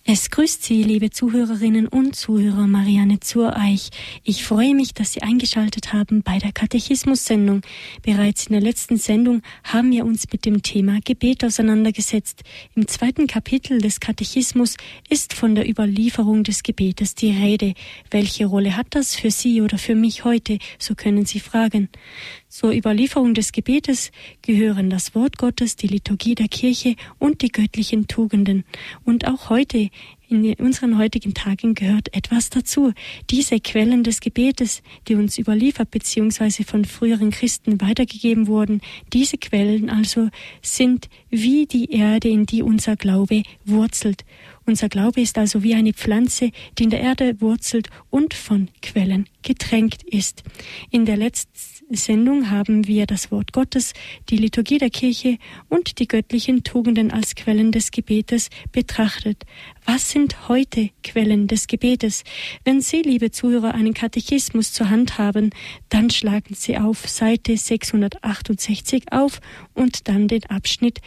Es grüßt Sie, liebe Zuhörerinnen und Zuhörer, Marianne Zureich. Ich freue mich, dass Sie eingeschaltet haben bei der Katechismus-Sendung. Bereits in der letzten Sendung haben wir uns mit dem Thema Gebet auseinandergesetzt. Im 2. Kapitel des Katechismus ist von der Überlieferung des Gebetes die Rede. Welche Rolle hat das für Sie oder für mich heute? So können Sie fragen. Zur Überlieferung des Gebetes gehören das Wort Gottes, die Liturgie der Kirche und die göttlichen Tugenden. Und auch heute, in unseren heutigen Tagen, gehört etwas dazu. Diese Quellen des Gebetes, die uns überliefert bzw. von früheren Christen weitergegeben wurden, diese Quellen also sind wie die Erde, in die unser Glaube wurzelt. Unser Glaube ist also wie eine Pflanze, die in der Erde wurzelt und von Quellen getränkt ist. In der letzten Sendung haben wir das Wort Gottes, die Liturgie der Kirche und die göttlichen Tugenden als Quellen des Gebetes betrachtet. Was sind heute Quellen des Gebetes? Wenn Sie, liebe Zuhörer, einen Katechismus zur Hand haben, dann schlagen Sie auf Seite 668 auf und dann den Abschnitt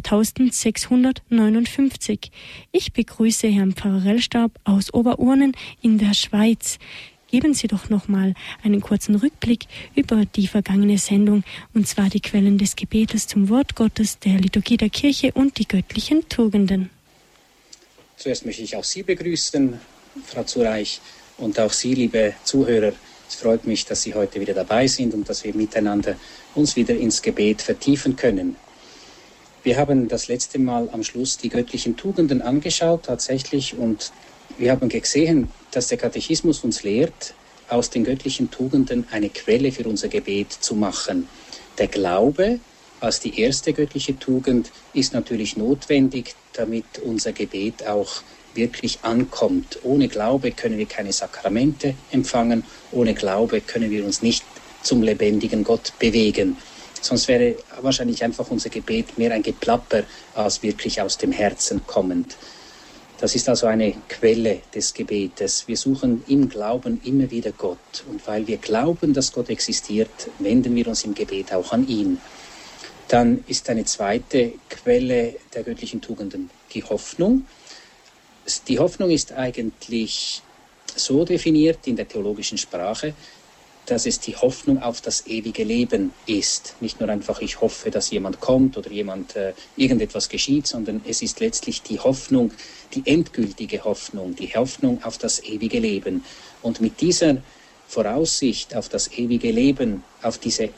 2659. Ich begrüße Herrn Pfarrer Rellstab aus Oberurnen in der Schweiz. Geben Sie doch nochmal einen kurzen Rückblick über die vergangene Sendung, und zwar die Quellen des Gebetes zum Wort Gottes, der Liturgie der Kirche und die göttlichen Tugenden. Zuerst möchte ich auch Sie begrüßen, Frau Zureich, und auch Sie, liebe Zuhörer. Es freut mich, dass Sie heute wieder dabei sind und dass wir miteinander uns wieder ins Gebet vertiefen können. Wir haben das letzte Mal am Schluss die göttlichen Tugenden angeschaut, tatsächlich, und wir haben gesehen, dass der Katechismus uns lehrt, aus den göttlichen Tugenden eine Quelle für unser Gebet zu machen. Der Glaube als die erste göttliche Tugend ist natürlich notwendig, damit unser Gebet auch wirklich ankommt. Ohne Glaube können wir keine Sakramente empfangen, ohne Glaube können wir uns nicht zum lebendigen Gott bewegen. Sonst wäre wahrscheinlich einfach unser Gebet mehr ein Geplapper als wirklich aus dem Herzen kommend. Das ist also eine Quelle des Gebetes. Wir suchen im Glauben immer wieder Gott. Und weil wir glauben, dass Gott existiert, wenden wir uns im Gebet auch an ihn. Dann ist eine zweite Quelle der göttlichen Tugenden die Hoffnung. Die Hoffnung ist eigentlich so definiert in der theologischen Sprache, dass es die Hoffnung auf das ewige Leben ist. Nicht nur einfach, ich hoffe, dass jemand kommt oder irgendetwas geschieht, sondern es ist letztlich die Hoffnung, die endgültige Hoffnung, die Hoffnung auf das ewige Leben. Und mit dieser Voraussicht auf das ewige Leben, auf diese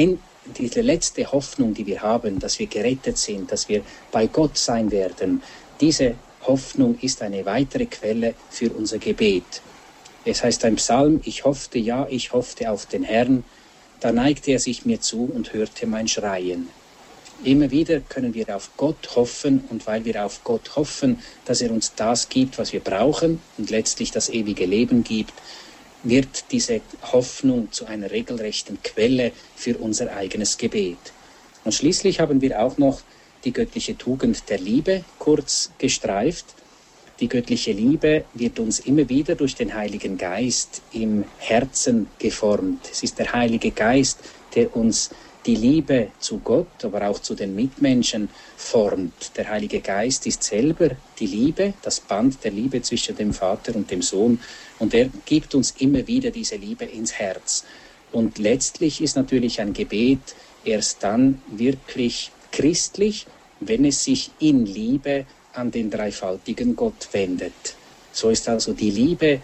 letzte Hoffnung, die wir haben, dass wir gerettet sind, dass wir bei Gott sein werden, diese Hoffnung ist eine weitere Quelle für unser Gebet. Es heißt im Psalm, ich hoffte auf den Herrn, da neigte er sich mir zu und hörte mein Schreien. Immer wieder können wir auf Gott hoffen, und weil wir auf Gott hoffen, dass er uns das gibt, was wir brauchen und letztlich das ewige Leben gibt, wird diese Hoffnung zu einer regelrechten Quelle für unser eigenes Gebet. Und schließlich haben wir auch noch die göttliche Tugend der Liebe kurz gestreift. Die göttliche Liebe wird uns immer wieder durch den Heiligen Geist im Herzen geformt. Es ist der Heilige Geist, der uns die Liebe zu Gott, aber auch zu den Mitmenschen formt. Der Heilige Geist ist selber die Liebe, das Band der Liebe zwischen dem Vater und dem Sohn. Und er gibt uns immer wieder diese Liebe ins Herz. Und letztlich ist natürlich ein Gebet erst dann wirklich christlich, wenn es sich in Liebe an den dreifaltigen Gott wendet. So ist also die Liebe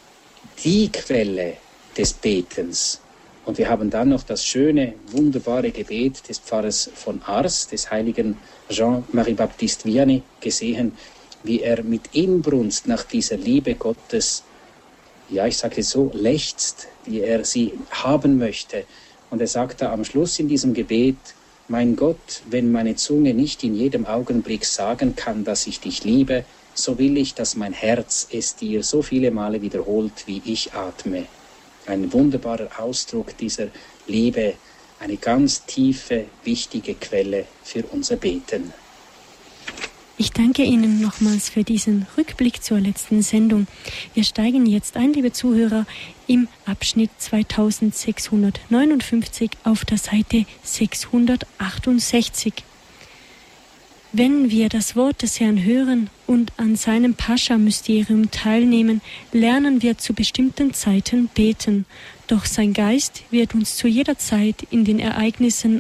die Quelle des Betens. Und wir haben dann noch das schöne, wunderbare Gebet des Pfarrers von Ars, des heiligen Jean-Marie Baptiste Vianney, gesehen, wie er mit Inbrunst nach dieser Liebe Gottes, ja, ich sage es so, lechzt, wie er sie haben möchte. Und er sagt da am Schluss in diesem Gebet, mein Gott, wenn meine Zunge nicht in jedem Augenblick sagen kann, dass ich dich liebe, so will ich, dass mein Herz es dir so viele Male wiederholt, wie ich atme. Ein wunderbarer Ausdruck dieser Liebe, eine ganz tiefe, wichtige Quelle für unser Beten. Ich danke Ihnen nochmals für diesen Rückblick zur letzten Sendung. Wir steigen jetzt ein, liebe Zuhörer, im Abschnitt 2659 auf der Seite 668. Wenn wir das Wort des Herrn hören und an seinem Pascha-Mysterium teilnehmen, lernen wir zu bestimmten Zeiten beten. Doch sein Geist wird uns zu jeder Zeit in den Ereignissen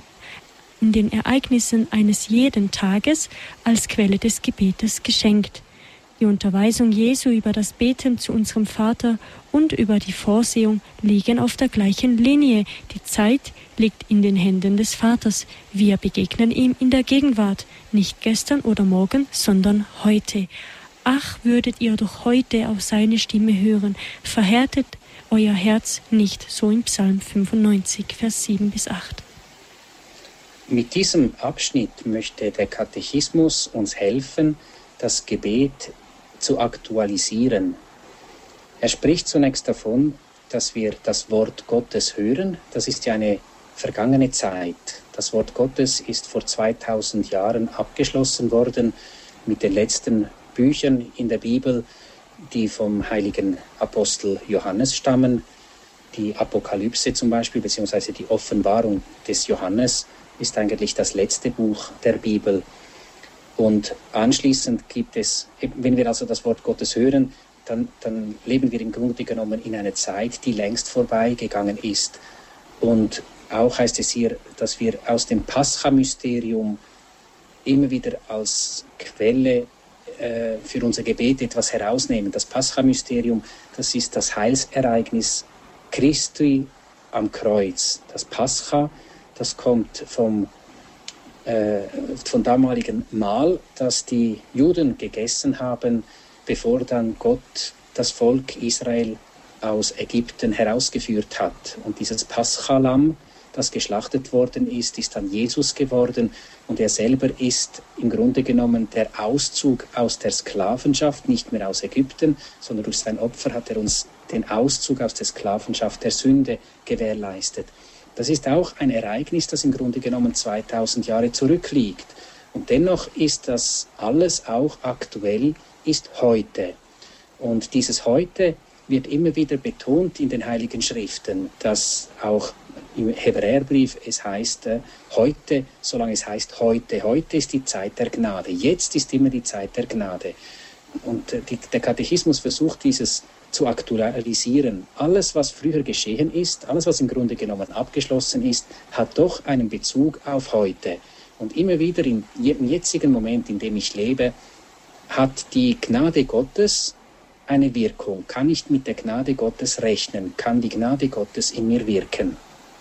eines jeden Tages als Quelle des Gebetes geschenkt. Die Unterweisung Jesu über das Beten zu unserem Vater und über die Vorsehung liegen auf der gleichen Linie. Die Zeit liegt in den Händen des Vaters. Wir begegnen ihm in der Gegenwart, nicht gestern oder morgen, sondern heute. Ach, würdet ihr doch heute auf seine Stimme hören, verhärtet euer Herz nicht, so im Psalm 95, Vers 7-8. Mit diesem Abschnitt möchte der Katechismus uns helfen, das Gebet zu aktualisieren. Er spricht zunächst davon, dass wir das Wort Gottes hören. Das ist ja eine vergangene Zeit. Das Wort Gottes ist vor 2000 Jahren abgeschlossen worden mit den letzten Büchern in der Bibel, die vom heiligen Apostel Johannes stammen. Die Apokalypse zum Beispiel, beziehungsweise die Offenbarung des Johannes, ist eigentlich das letzte Buch der Bibel. Und anschließend gibt es, wenn wir also das Wort Gottes hören, dann leben wir im Grunde genommen in einer Zeit, die längst vorbeigegangen ist. Und auch heißt es hier, dass wir aus dem Pascha-Mysterium immer wieder als Quelle für unser Gebet etwas herausnehmen. Das Pascha-Mysterium, das ist das Heilsereignis Christi am Kreuz. Das Pascha, das kommt vom damaligen Mahl, das die Juden gegessen haben, bevor dann Gott das Volk Israel aus Ägypten herausgeführt hat. Und dieses Paschalam, das geschlachtet worden ist, ist dann Jesus geworden. Und er selber ist im Grunde genommen der Auszug aus der Sklavenschaft, nicht mehr aus Ägypten, sondern durch sein Opfer hat er uns den Auszug aus der Sklavenschaft der Sünde gewährleistet. Das ist auch ein Ereignis, das im Grunde genommen 2000 Jahre zurückliegt. Und dennoch ist das alles auch aktuell, ist heute. Und dieses Heute wird immer wieder betont in den Heiligen Schriften, dass auch im Hebräerbrief es heißt, heute, solange es heißt heute. Heute ist die Zeit der Gnade. Jetzt ist immer die Zeit der Gnade. Und der Katechismus versucht dieses zu aktualisieren. Alles, was früher geschehen ist, alles, was im Grunde genommen abgeschlossen ist, hat doch einen Bezug auf heute. Und immer wieder im jetzigen Moment, in dem ich lebe, hat die Gnade Gottes eine Wirkung. Kann ich mit der Gnade Gottes rechnen? Kann die Gnade Gottes in mir wirken?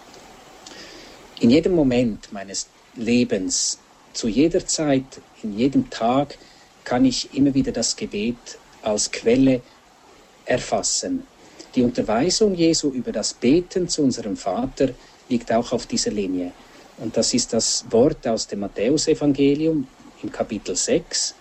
In jedem Moment meines Lebens, zu jeder Zeit, in jedem Tag, kann ich immer wieder das Gebet als Quelle erfassen. Die Unterweisung Jesu über das Beten zu unserem Vater liegt auch auf dieser Linie. Und das ist das Wort aus dem Matthäusevangelium im Kapitel 6.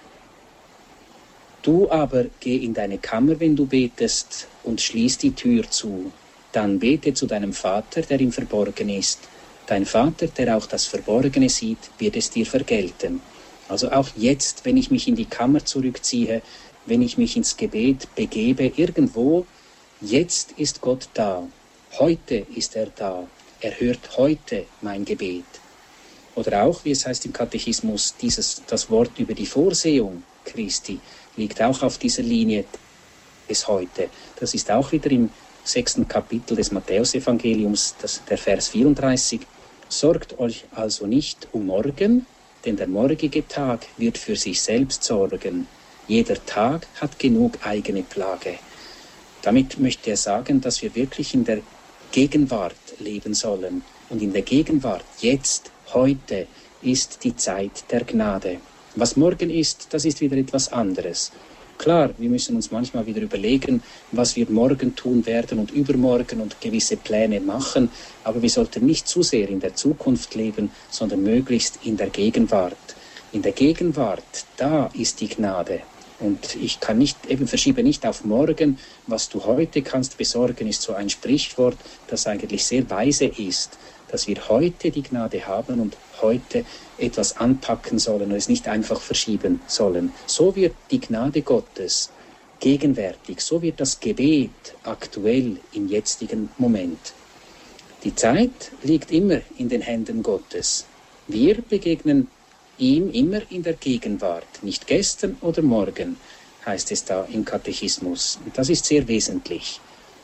Du aber geh in deine Kammer, wenn du betest, und schließ die Tür zu. Dann bete zu deinem Vater, der im Verborgen ist. Dein Vater, der auch das Verborgene sieht, wird es dir vergelten. Also auch jetzt, wenn ich mich in die Kammer zurückziehe, wenn ich mich ins Gebet begebe, irgendwo, jetzt ist Gott da. Heute ist er da. Er hört heute mein Gebet. Oder auch, wie es heißt im Katechismus, das Wort über die Vorsehung Christi liegt auch auf dieser Linie bis heute. Das ist auch wieder im 6. Kapitel des Matthäusevangeliums, der Vers 34. Sorgt euch also nicht um morgen, denn der morgige Tag wird für sich selbst sorgen. Jeder Tag hat genug eigene Plage. Damit möchte er sagen, dass wir wirklich in der Gegenwart leben sollen. Und in der Gegenwart, jetzt, heute, ist die Zeit der Gnade. Was morgen ist, das ist wieder etwas anderes. Klar, wir müssen uns manchmal wieder überlegen, was wir morgen tun werden und übermorgen und gewisse Pläne machen, aber wir sollten nicht zu sehr in der Zukunft leben, sondern möglichst in der Gegenwart. In der Gegenwart, da ist die Gnade. Und ich verschiebe nicht auf morgen. Was du heute kannst besorgen, ist so ein Sprichwort, das eigentlich sehr weise ist, dass wir heute die Gnade haben und heute etwas anpacken sollen und es nicht einfach verschieben sollen. So wird die Gnade Gottes gegenwärtig, so wird das Gebet aktuell im jetzigen Moment. Die Zeit liegt immer in den Händen Gottes. Wir begegnen ihm immer in der Gegenwart, nicht gestern oder morgen, heißt es da im Katechismus. Und das ist sehr wesentlich.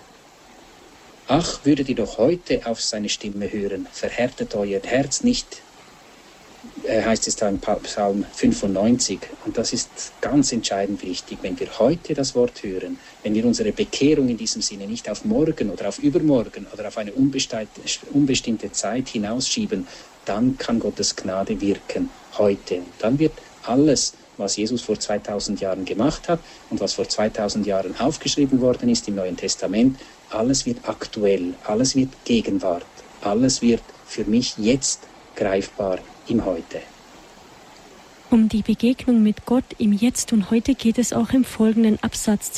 Ach, würdet ihr doch heute auf seine Stimme hören, verhärtet euer Herz nicht, heißt es da im Psalm 95. Und das ist ganz entscheidend wichtig, wenn wir heute das Wort hören, wenn wir unsere Bekehrung in diesem Sinne nicht auf morgen oder auf übermorgen oder auf eine unbestimmte Zeit hinausschieben, dann kann Gottes Gnade wirken, heute. Dann wird alles, was Jesus vor 2000 Jahren gemacht hat und was vor 2000 Jahren aufgeschrieben worden ist im Neuen Testament, alles wird aktuell, alles wird Gegenwart, alles wird für mich jetzt greifbar im Heute. Um die Begegnung mit Gott im Jetzt und Heute geht es auch im folgenden Absatz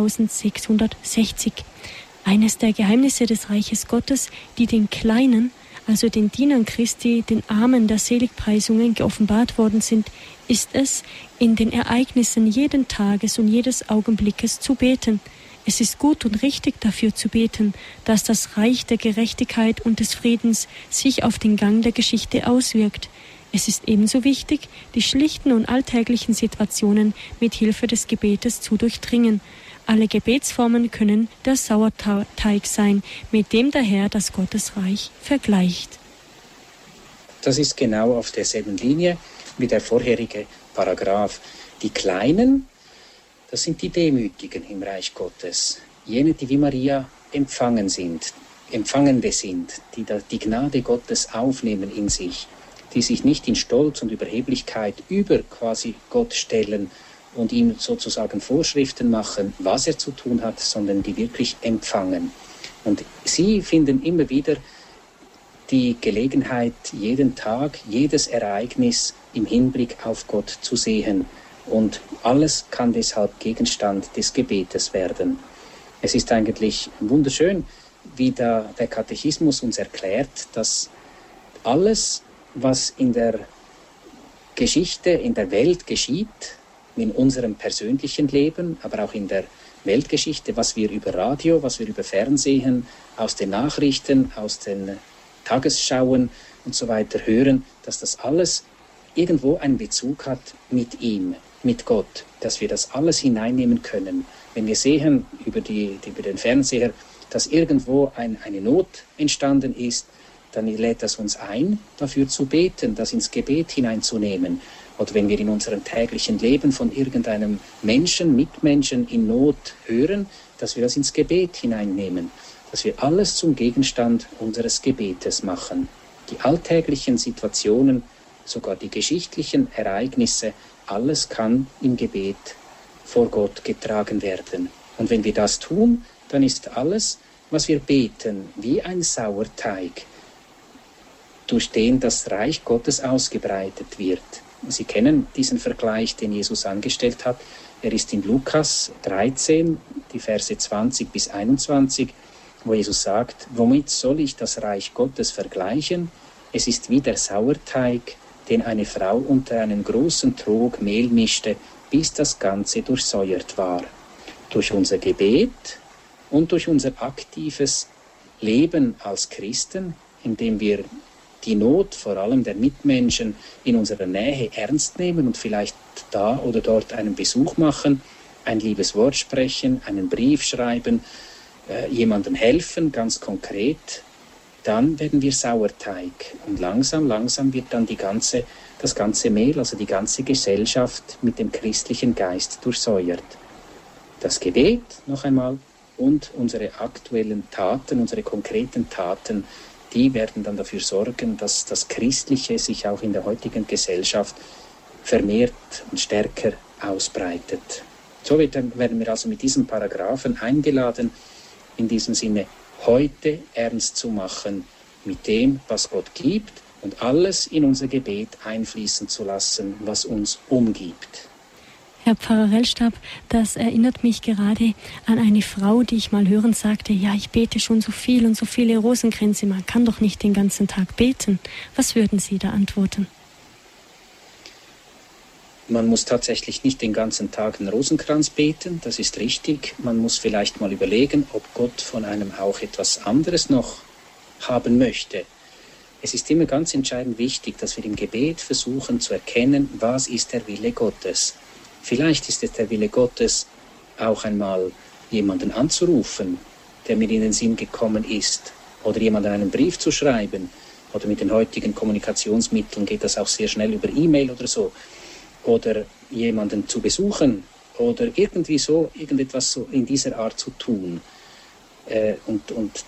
2660. Eines der Geheimnisse des Reiches Gottes, die den Kleinen, also den Dienern Christi, den Armen der Seligpreisungen geoffenbart worden sind, ist es, in den Ereignissen jeden Tages und jedes Augenblickes zu beten. Es ist gut und richtig dafür zu beten, dass das Reich der Gerechtigkeit und des Friedens sich auf den Gang der Geschichte auswirkt. Es ist ebenso wichtig, die schlichten und alltäglichen Situationen mit Hilfe des Gebetes zu durchdringen. Alle Gebetsformen können der Sauerteig sein, mit dem der Herr das Gottesreich vergleicht. Das ist genau auf derselben Linie wie der vorherige Paragraph. Die Kleinen, das sind die Demütigen im Reich Gottes. Jene, die wie Maria Empfangende sind, die die Gnade Gottes aufnehmen in sich, die sich nicht in Stolz und Überheblichkeit über quasi Gott stellen und ihm sozusagen Vorschriften machen, was er zu tun hat, sondern die wirklich empfangen. Und sie finden immer wieder die Gelegenheit, jeden Tag, jedes Ereignis im Hinblick auf Gott zu sehen. Und alles kann deshalb Gegenstand des Gebetes werden. Es ist eigentlich wunderschön, wie der Katechismus uns erklärt, dass alles, was in der Geschichte, in der Welt geschieht, in unserem persönlichen Leben, aber auch in der Weltgeschichte, was wir über Radio, was wir über Fernsehen, aus den Nachrichten, aus den Tagesschauen und so weiter hören, dass das alles irgendwo einen Bezug hat mit ihm, mit Gott, dass wir das alles hineinnehmen können. Wenn wir sehen über den Fernseher, dass irgendwo eine Not entstanden ist, dann lädt das uns ein, dafür zu beten, das ins Gebet hineinzunehmen. Oder wenn wir in unserem täglichen Leben von irgendeinem Menschen, Mitmenschen in Not hören, dass wir das ins Gebet hineinnehmen, dass wir alles zum Gegenstand unseres Gebetes machen. Die alltäglichen Situationen, sogar die geschichtlichen Ereignisse, alles kann im Gebet vor Gott getragen werden. Und wenn wir das tun, dann ist alles, was wir beten, wie ein Sauerteig, durch den das Reich Gottes ausgebreitet wird. Sie kennen diesen Vergleich, den Jesus angestellt hat. Er ist in Lukas 13, die Verse 20 bis 21, wo Jesus sagt, womit soll ich das Reich Gottes vergleichen? Es ist wie der Sauerteig, den eine Frau unter einen großen Trog Mehl mischte, bis das Ganze durchsäuert war. Durch unser Gebet und durch unser aktives Leben als Christen, indem wir die Not vor allem der Mitmenschen in unserer Nähe ernst nehmen und vielleicht da oder dort einen Besuch machen, ein liebes Wort sprechen, einen Brief schreiben, jemandem helfen, ganz konkret, dann werden wir Sauerteig. Und langsam wird dann das ganze Mehl, also die ganze Gesellschaft mit dem christlichen Geist durchsäuert. Das Gebet, noch einmal, und unsere aktuellen Taten, unsere konkreten Taten, die werden dann dafür sorgen, dass das Christliche sich auch in der heutigen Gesellschaft vermehrt und stärker ausbreitet. So werden wir also mit diesem Paragraphen eingeladen, in diesem Sinne heute ernst zu machen mit dem, was Gott gibt und alles in unser Gebet einfließen zu lassen, was uns umgibt. Herr Pfarrer Rellstab, das erinnert mich gerade an eine Frau, die ich mal hören sagte, ja, ich bete schon so viel und so viele Rosenkränze, man kann doch nicht den ganzen Tag beten. Was würden Sie da antworten? Man muss tatsächlich nicht den ganzen Tag einen Rosenkranz beten, das ist richtig. Man muss vielleicht mal überlegen, ob Gott von einem auch etwas anderes noch haben möchte. es ist immer ganz entscheidend wichtig, dass wir im Gebet versuchen zu erkennen, was ist der Wille Gottes. Vielleicht ist es der Wille Gottes, auch einmal jemanden anzurufen, der mir in den Sinn gekommen ist, oder jemanden einen Brief zu schreiben, oder mit den heutigen Kommunikationsmitteln geht das auch sehr schnell über E-Mail oder so, oder jemanden zu besuchen, oder irgendwie so, irgendetwas so in dieser Art zu tun. Und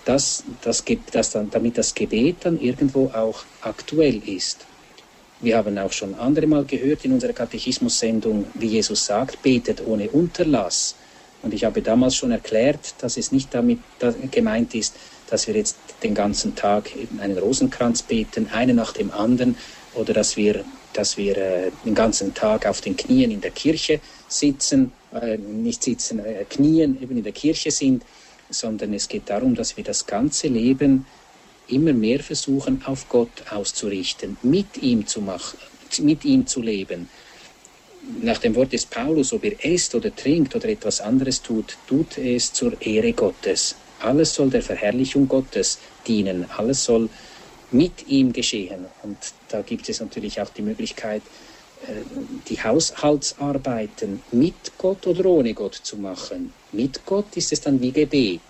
damit das Gebet dann irgendwo auch aktuell ist. Wir haben auch schon andere Mal gehört in unserer Katechismus-Sendung, wie Jesus sagt, betet ohne Unterlass. Und ich habe damals schon erklärt, dass es nicht damit gemeint ist, dass wir jetzt den ganzen Tag einen Rosenkranz beten, einen nach dem anderen, oder dass wir den ganzen Tag auf den Knien in der Kirche sitzen, knien eben in der Kirche sind, sondern es geht darum, dass wir das ganze Leben immer mehr versuchen, auf Gott auszurichten, mit ihm zu leben. Nach dem Wort des Paulus, ob er esst oder trinkt oder etwas anderes tut es zur Ehre Gottes. Alles soll der Verherrlichung Gottes dienen, alles soll mit ihm geschehen. Und da gibt es natürlich auch die Möglichkeit, die Haushaltsarbeiten mit Gott oder ohne Gott zu machen. Mit Gott ist es dann wie Gebet.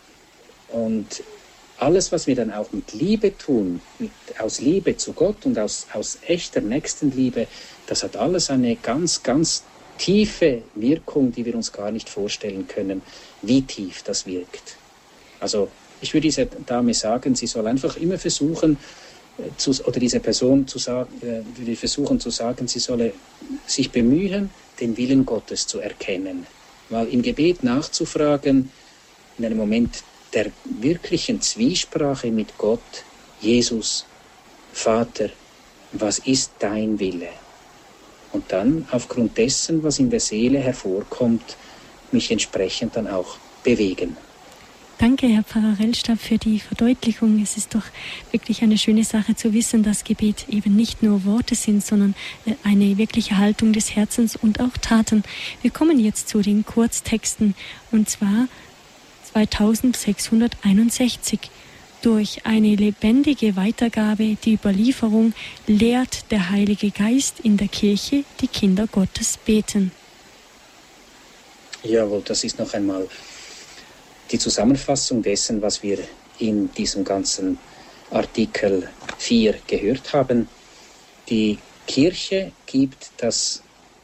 Und alles, was wir dann auch mit Liebe tun, aus Liebe zu Gott und aus echter Nächstenliebe, das hat alles eine ganz, ganz tiefe Wirkung, die wir uns gar nicht vorstellen können, wie tief das wirkt. Also ich würde dieser Dame sagen, sie soll einfach immer versuchen, oder dieser Person würde ich versuchen zu sagen, sie solle sich bemühen, den Willen Gottes zu erkennen. Mal im Gebet nachzufragen, in einem Moment der wirklichen Zwiesprache mit Gott, Jesus, Vater, was ist dein Wille? Und dann aufgrund dessen, was in der Seele hervorkommt, mich entsprechend dann auch bewegen. Danke, Herr Pfarrer Rellstab, für die Verdeutlichung. Es ist doch wirklich eine schöne Sache zu wissen, dass Gebet eben nicht nur Worte sind, sondern eine wirkliche Haltung des Herzens und auch Taten. Wir kommen jetzt zu den Kurztexten, und zwar 2661. Durch eine lebendige Weitergabe, die Überlieferung, lehrt der Heilige Geist in der Kirche die Kinder Gottes beten. Jawohl, das ist noch einmal die Zusammenfassung dessen, was wir in diesem ganzen Artikel 4 gehört haben. Die Kirche gibt das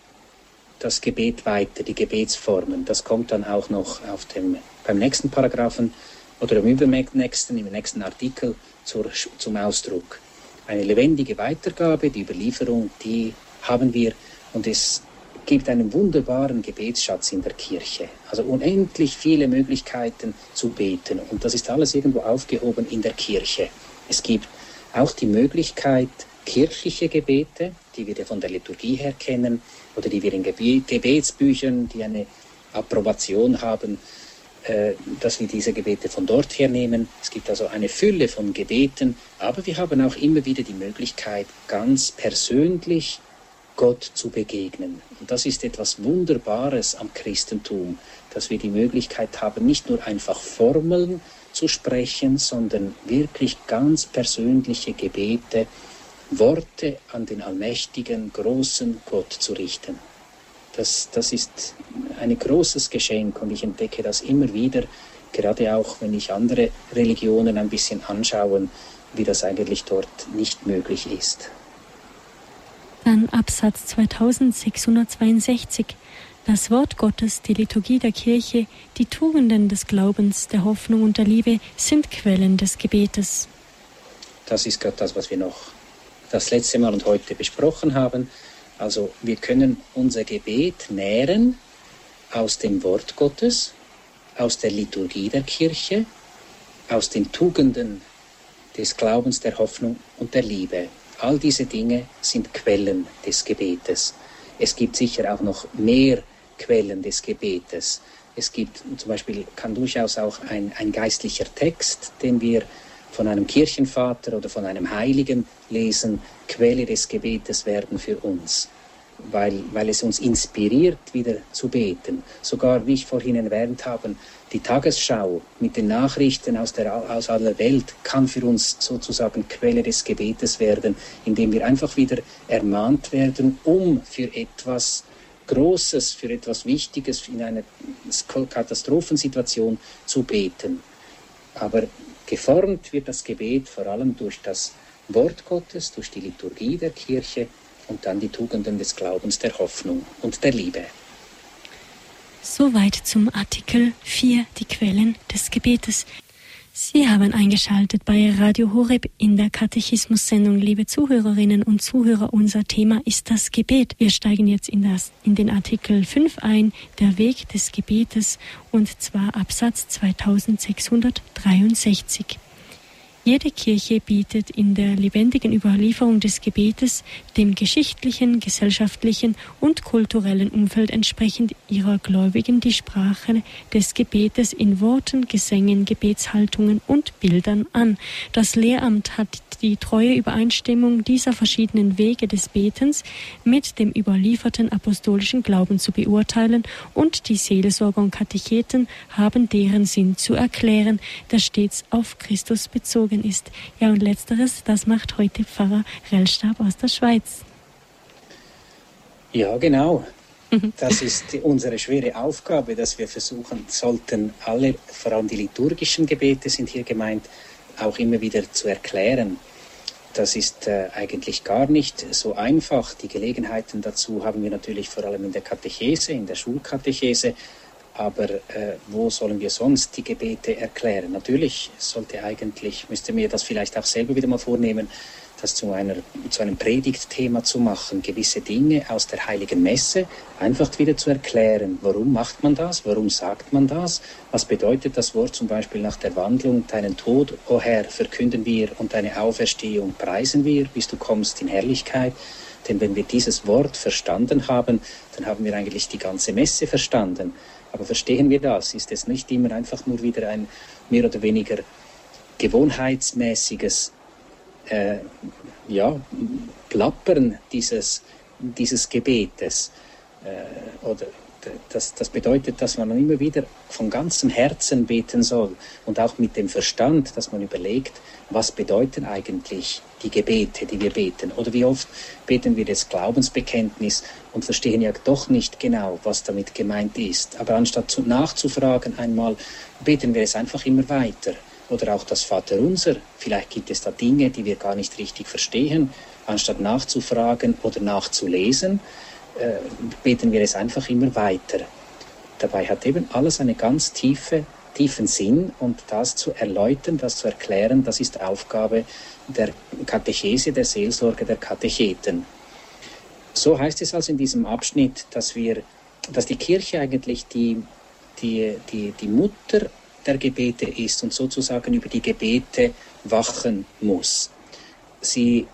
Gebet weiter, die Gebetsformen. Das kommt dann auch noch beim nächsten Paragraphen oder im nächsten Artikel zum Ausdruck. Eine lebendige Weitergabe, die Überlieferung, die haben wir, und es gibt einen wunderbaren Gebetsschatz in der Kirche. Also unendlich viele Möglichkeiten zu beten. Und das ist alles irgendwo aufgehoben in der Kirche. Es gibt auch die Möglichkeit, kirchliche Gebete, die wir von der Liturgie her kennen, oder die wir in Gebetsbüchern, die eine Approbation haben, dass wir diese Gebete von dort her nehmen. Es gibt also eine Fülle von Gebeten, aber wir haben auch immer wieder die Möglichkeit, ganz persönlich Gott zu begegnen. Und das ist etwas Wunderbares am Christentum, dass wir die Möglichkeit haben, nicht nur einfach Formeln zu sprechen, sondern wirklich ganz persönliche Gebete, Worte an den allmächtigen, großen Gott zu richten. Das ist ein großes Geschenk, und ich entdecke das immer wieder, gerade auch, wenn ich andere Religionen ein bisschen anschaue, wie das eigentlich dort nicht möglich ist. Dann Absatz 2662. Das Wort Gottes, die Liturgie der Kirche, die Tugenden des Glaubens, der Hoffnung und der Liebe sind Quellen des Gebetes. Das ist gerade das, was wir noch das letzte Mal und heute besprochen haben. Also wir können unser Gebet nähren aus dem Wort Gottes, aus der Liturgie der Kirche, aus den Tugenden des Glaubens, der Hoffnung und der Liebe. All diese Dinge sind Quellen des Gebetes. Es gibt sicher auch noch mehr Quellen des Gebetes. Es gibt zum Beispiel, kann durchaus auch ein geistlicher Text, den wir von einem Kirchenvater oder von einem Heiligen lesen, Quelle des Gebetes werden für uns. weil es uns inspiriert, wieder zu beten. Sogar, wie ich vorhin erwähnt habe, die Tagesschau mit den Nachrichten aus aller Welt kann für uns sozusagen Quelle des Gebetes werden, indem wir einfach wieder ermahnt werden, um für etwas Großes, für etwas Wichtiges in einer Katastrophensituation zu beten. Aber geformt wird das Gebet vor allem durch das Wort Gottes, durch die Liturgie der Kirche und dann die Tugenden des Glaubens, der Hoffnung und der Liebe. Soweit zum Artikel 4, die Quellen des Gebetes. Sie haben eingeschaltet bei Radio Horeb in der Katechismus-Sendung. Liebe Zuhörerinnen und Zuhörer, unser Thema ist das Gebet. Wir steigen jetzt in den Artikel 5 ein, der Weg des Gebetes, und zwar Absatz 2663. Jede Kirche bietet in der lebendigen Überlieferung des Gebetes dem geschichtlichen, gesellschaftlichen und kulturellen Umfeld entsprechend ihrer Gläubigen die Sprache des Gebetes in Worten, Gesängen, Gebetshaltungen und Bildern an. Das Lehramt hat die treue Übereinstimmung dieser verschiedenen Wege des Betens mit dem überlieferten apostolischen Glauben zu beurteilen, und die Seelsorger und Katecheten haben deren Sinn zu erklären, der stets auf Christus bezogen ist. Ja, und letzteres, das macht heute Pfarrer Rellstab aus der Schweiz. Ja, genau. Das ist unsere schwere Aufgabe, dass wir versuchen sollten, alle, vor allem die liturgischen Gebete sind hier gemeint, auch immer wieder zu erklären. Das ist eigentlich gar nicht so einfach. Die Gelegenheiten dazu haben wir natürlich vor allem in der Katechese, in der Schulkatechese. Aber wo sollen wir sonst die Gebete erklären? Natürlich müsste mir das vielleicht auch selber wieder mal vornehmen, das zu einem Predigtthema zu machen, gewisse Dinge aus der Heiligen Messe einfach wieder zu erklären. Warum macht man das? Warum sagt man das? Was bedeutet das Wort zum Beispiel nach der Wandlung? Deinen Tod, o Herr, verkünden wir, und deine Auferstehung preisen wir, bis du kommst in Herrlichkeit. Denn wenn wir dieses Wort verstanden haben, dann haben wir eigentlich die ganze Messe verstanden. Aber verstehen wir das? Ist es nicht immer einfach nur wieder ein mehr oder weniger gewohnheitsmäßiges Plappern dieses Gebetes? Oder das bedeutet, dass man immer wieder von ganzem Herzen beten soll und auch mit dem Verstand, dass man überlegt, was bedeuten eigentlich die Gebete, die wir beten. Oder wie oft beten wir das Glaubensbekenntnis und verstehen ja doch nicht genau, was damit gemeint ist. Aber anstatt nachzufragen einmal, beten wir es einfach immer weiter. Oder auch das Vaterunser. Vielleicht gibt es da Dinge, die wir gar nicht richtig verstehen. Anstatt nachzufragen oder nachzulesen, beten wir es einfach immer weiter. Dabei hat eben alles einen ganz tiefen Sinn, und das zu erläutern, das zu erklären, das ist Aufgabe der Katechese, der Seelsorge, der Katecheten. So heißt es also in diesem Abschnitt, dass die Kirche eigentlich die Mutter der Gebete ist und sozusagen über die Gebete wachen muss. Sie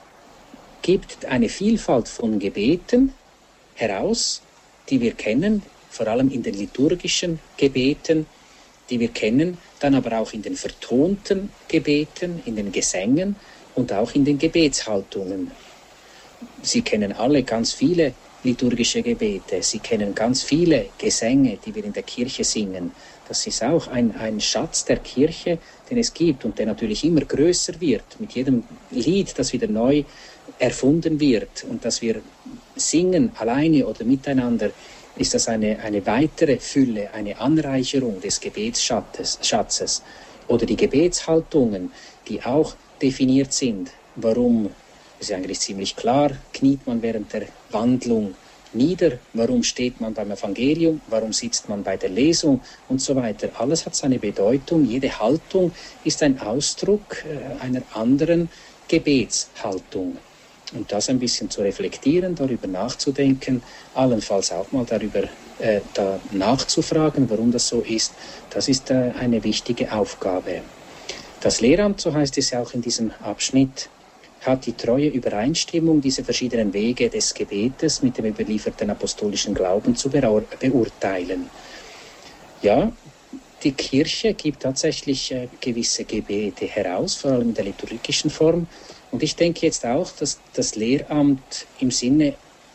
gibt eine Vielfalt von Gebeten heraus, die wir kennen, vor allem in den liturgischen Gebeten, die wir kennen, dann aber auch in den vertonten Gebeten, in den Gesängen und auch in den Gebetshaltungen. Sie kennen alle ganz viele liturgische Gebete, Sie kennen ganz viele Gesänge, die wir in der Kirche singen. Das ist auch ein Schatz der Kirche, den es gibt und der natürlich immer größer wird. Mit jedem Lied, das wieder neu erfunden wird und das wir singen, alleine oder miteinander, ist das eine weitere Fülle, eine Anreicherung des Gebetsschatzes. Oder die Gebetshaltungen, die auch definiert sind. Warum? Das ist eigentlich ziemlich klar. Kniet man während der Wandlung nieder? Warum steht man beim Evangelium? Warum sitzt man bei der Lesung? Und so weiter. Alles hat seine Bedeutung. Jede Haltung ist ein Ausdruck einer anderen Gebetshaltung. Und das ein bisschen zu reflektieren, darüber nachzudenken, allenfalls auch mal darüber da nachzufragen, warum das so ist, das ist eine wichtige Aufgabe. Das Lehramt, so heißt es ja auch in diesem Abschnitt, hat die treue Übereinstimmung dieser verschiedenen Wege des Gebetes mit dem überlieferten apostolischen Glauben zu beurteilen. Ja, die Kirche gibt tatsächlich gewisse Gebete heraus, vor allem in der liturgischen Form. Und ich denke jetzt auch, dass das Lehramt im Sinne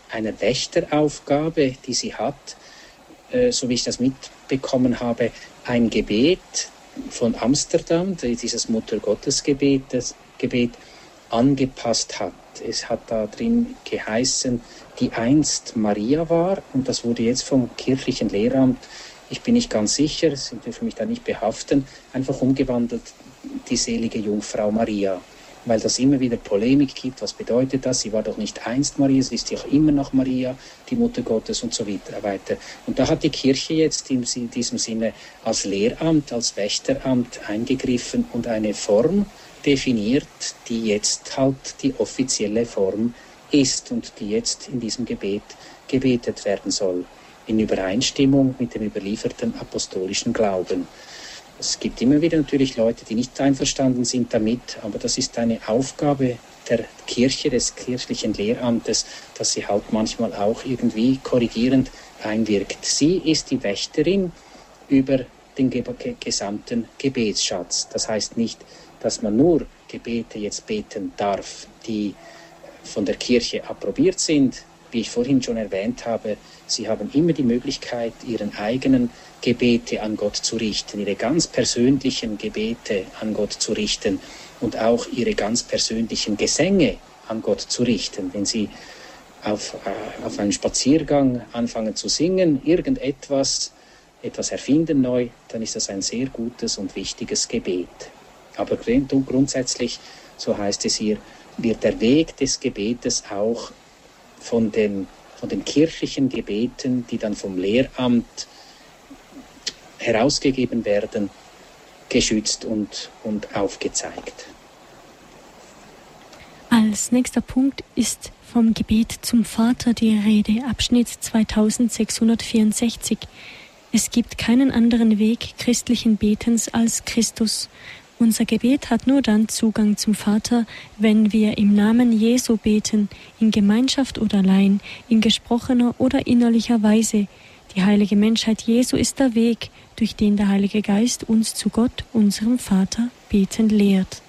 einer Wächteraufgabe, die sie hat, so wie ich das mitbekommen habe, ein Gebet von Amsterdam, dieses Muttergottesgebet angepasst hat. Es hat da drin geheißen, die einst Maria war, und das wurde jetzt vom kirchlichen Lehramt, ich bin nicht ganz sicher, das dürfen mich da nicht behaften, einfach umgewandelt, die selige Jungfrau Maria. Weil das immer wieder Polemik gibt, was bedeutet das? Sie war doch nicht einst Maria, sie ist ja auch immer noch Maria, die Mutter Gottes und so weiter. Und da hat die Kirche jetzt in diesem Sinne als Lehramt, als Wächteramt eingegriffen und eine Form definiert, die jetzt halt die offizielle Form ist und die jetzt in diesem Gebet gebetet werden soll, in Übereinstimmung mit dem überlieferten apostolischen Glauben. Es gibt immer wieder natürlich Leute, die nicht einverstanden sind damit, aber das ist eine Aufgabe der Kirche, des kirchlichen Lehramtes, dass sie halt manchmal auch irgendwie korrigierend einwirkt. Sie ist die Wächterin über den gesamten Gebetsschatz. Das heißt nicht, dass man nur Gebete jetzt beten darf, die von der Kirche approbiert sind. Wie ich vorhin schon erwähnt habe, sie haben immer die Möglichkeit, ihren eigenen Gebete an Gott zu richten, ihre ganz persönlichen Gebete an Gott zu richten und auch ihre ganz persönlichen Gesänge an Gott zu richten. Wenn sie auf einem Spaziergang anfangen zu singen, etwas erfinden neu, dann ist das ein sehr gutes und wichtiges Gebet. Aber grundsätzlich, so heißt es hier, wird der Weg des Gebetes auch von den kirchlichen Gebeten, die dann vom Lehramt herausgegeben werden, geschützt und aufgezeigt. Als nächster Punkt ist vom Gebet zum Vater die Rede, Abschnitt 2664. Es gibt keinen anderen Weg christlichen Betens als Christus. Unser Gebet hat nur dann Zugang zum Vater, wenn wir im Namen Jesu beten, in Gemeinschaft oder allein, in gesprochener oder innerlicher Weise. Die heilige Menschheit Jesu ist der Weg, durch den der Heilige Geist uns zu Gott, unserem Vater, beten lehrt.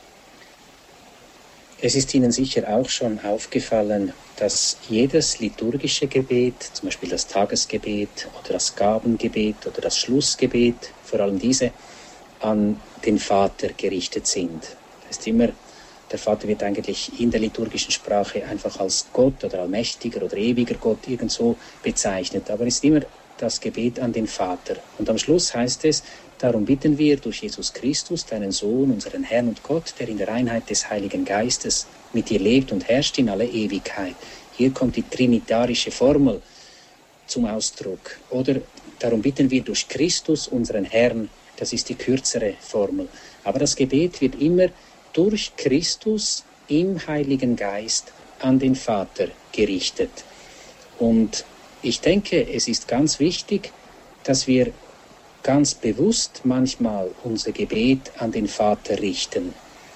Es ist Ihnen sicher auch schon aufgefallen, dass jedes liturgische Gebet, zum Beispiel das Tagesgebet oder das Gabengebet oder das Schlussgebet, vor allem diese, an den Vater gerichtet sind. Das ist immer, der Vater wird eigentlich in der liturgischen Sprache einfach als Gott oder allmächtiger oder ewiger Gott irgendwo bezeichnet. Aber es ist immer das Gebet an den Vater. Und am Schluss heißt es, darum bitten wir durch Jesus Christus, deinen Sohn, unseren Herrn und Gott, der in der Einheit des Heiligen Geistes mit dir lebt und herrscht in alle Ewigkeit. Hier kommt die trinitarische Formel zum Ausdruck. Oder darum bitten wir durch Christus, unseren Herrn. Das ist die kürzere Formel. Aber das Gebet wird immer durch Christus im Heiligen Geist an den Vater gerichtet. Und ich denke, es ist ganz wichtig, dass wir ganz bewusst manchmal unser Gebet an den Vater richten.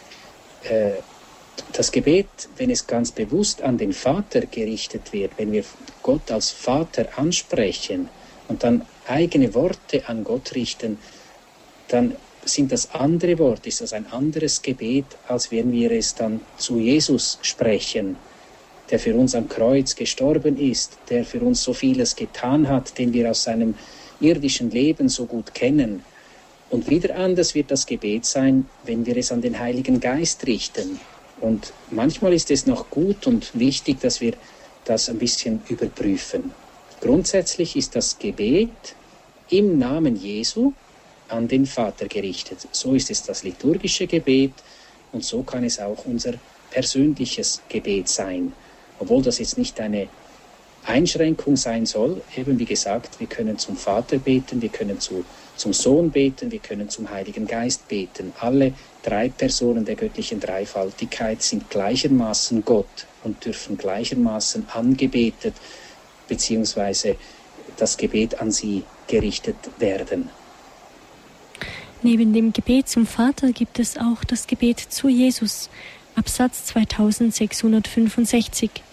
Das Gebet, wenn es ganz bewusst an den Vater gerichtet wird, wenn wir Gott als Vater ansprechen und dann eigene Worte an Gott richten, dann sind das andere Worte, ist das ein anderes Gebet, als wenn wir es dann zu Jesus sprechen, der für uns am Kreuz gestorben ist, der für uns so vieles getan hat, den wir aus seinem irdischen Leben so gut kennen. Und wieder anders wird das Gebet sein, wenn wir es an den Heiligen Geist richten. Und manchmal ist es noch gut und wichtig, dass wir das ein bisschen überprüfen. Grundsätzlich ist das Gebet im Namen Jesu an den Vater gerichtet. So ist es das liturgische Gebet und so kann es auch unser persönliches Gebet sein. Obwohl das jetzt nicht eine Einschränkung sein soll, eben wie gesagt, wir können zum Vater beten, wir können zum Sohn beten, wir können zum Heiligen Geist beten. Alle drei Personen der göttlichen Dreifaltigkeit sind gleichermaßen Gott und dürfen gleichermaßen angebetet bzw. das Gebet an sie gerichtet werden. Neben dem Gebet zum Vater gibt es auch das Gebet zu Jesus, Absatz 2665.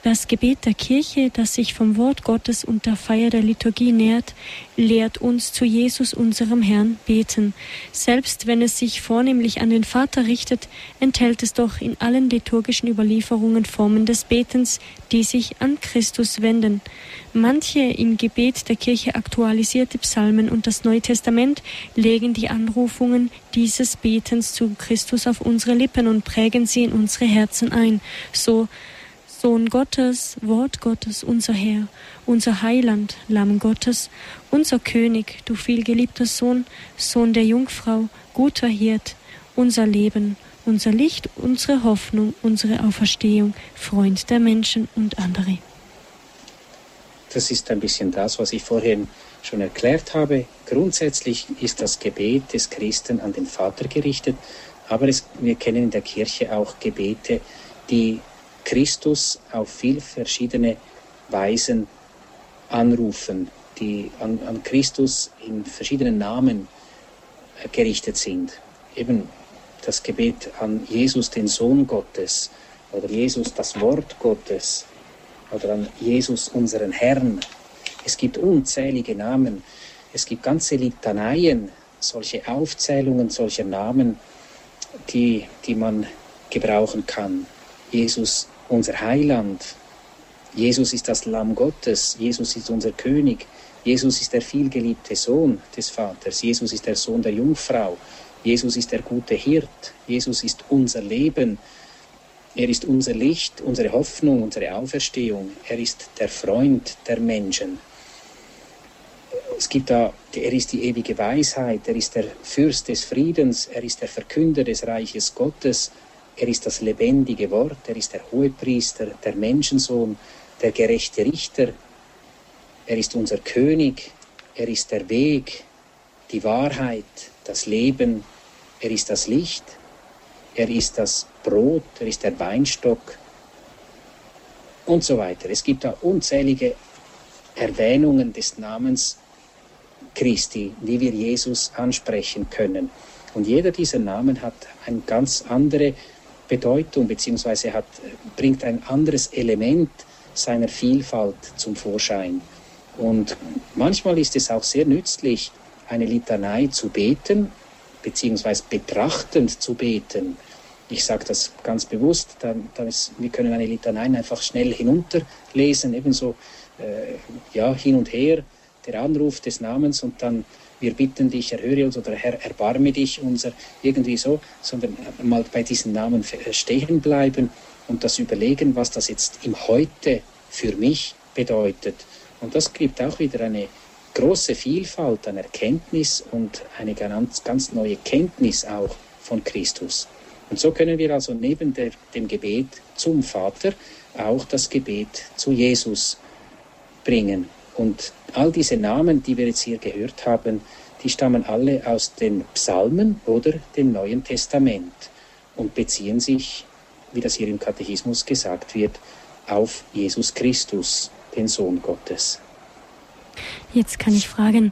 Das Gebet der Kirche, das sich vom Wort Gottes und der Feier der Liturgie nährt, lehrt uns zu Jesus, unserem Herrn, beten. Selbst wenn es sich vornehmlich an den Vater richtet, enthält es doch in allen liturgischen Überlieferungen Formen des Betens, die sich an Christus wenden. Manche im Gebet der Kirche aktualisierte Psalmen und das Neue Testament legen die Anrufungen dieses Betens zu Christus auf unsere Lippen und prägen sie in unsere Herzen ein. So: Sohn Gottes, Wort Gottes, unser Herr, unser Heiland, Lamm Gottes, unser König, du vielgeliebter Sohn, Sohn der Jungfrau, guter Hirt, unser Leben, unser Licht, unsere Hoffnung, unsere Auferstehung, Freund der Menschen und andere. Das ist ein bisschen das, was ich vorhin schon erklärt habe. Grundsätzlich ist das Gebet des Christen an den Vater gerichtet, aber wir kennen in der Kirche auch Gebete, die Christus auf viel verschiedene Weisen anrufen, die an Christus in verschiedenen Namen gerichtet sind. Eben das Gebet an Jesus, den Sohn Gottes, oder Jesus, das Wort Gottes, oder an Jesus, unseren Herrn. Es gibt unzählige Namen, es gibt ganze Litaneien, solche Aufzählungen solcher Namen, die man gebrauchen kann. Jesus, unser Heiland. Jesus ist das Lamm Gottes. Jesus ist unser König. Jesus ist der vielgeliebte Sohn des Vaters. Jesus ist der Sohn der Jungfrau. Jesus ist der gute Hirt. Jesus ist unser Leben. Er ist unser Licht, unsere Hoffnung, unsere Auferstehung. Er ist der Freund der Menschen. Er ist die ewige Weisheit. Er ist der Fürst des Friedens. Er ist der Verkünder des Reiches Gottes. Er ist das lebendige Wort, er ist der Hohepriester, der Menschensohn, der gerechte Richter. Er ist unser König, er ist der Weg, die Wahrheit, das Leben. Er ist das Licht, er ist das Brot, er ist der Weinstock und so weiter. Es gibt da unzählige Erwähnungen des Namens Christi, wie wir Jesus ansprechen können. Und jeder dieser Namen hat eine ganz andere Bedeutung, beziehungsweise bringt ein anderes Element seiner Vielfalt zum Vorschein. Und manchmal ist es auch sehr nützlich, eine Litanei zu beten, beziehungsweise betrachtend zu beten. Ich sage das ganz bewusst, wir können eine Litanei einfach schnell hinunterlesen, ebenso hin und her, der Anruf des Namens und dann: Wir bitten dich, erhöre uns, oder Herr, erbarme dich, irgendwie so, sondern mal bei diesen Namen stehen bleiben und das überlegen, was das jetzt im Heute für mich bedeutet. Und das gibt auch wieder eine große Vielfalt an Erkenntnis und eine ganz neue Kenntnis auch von Christus. Und so können wir also neben dem Gebet zum Vater auch das Gebet zu Jesus bringen. Und all diese Namen, die wir jetzt hier gehört haben, die stammen alle aus den Psalmen oder dem Neuen Testament und beziehen sich, wie das hier im Katechismus gesagt wird, auf Jesus Christus, den Sohn Gottes. Jetzt kann ich fragen,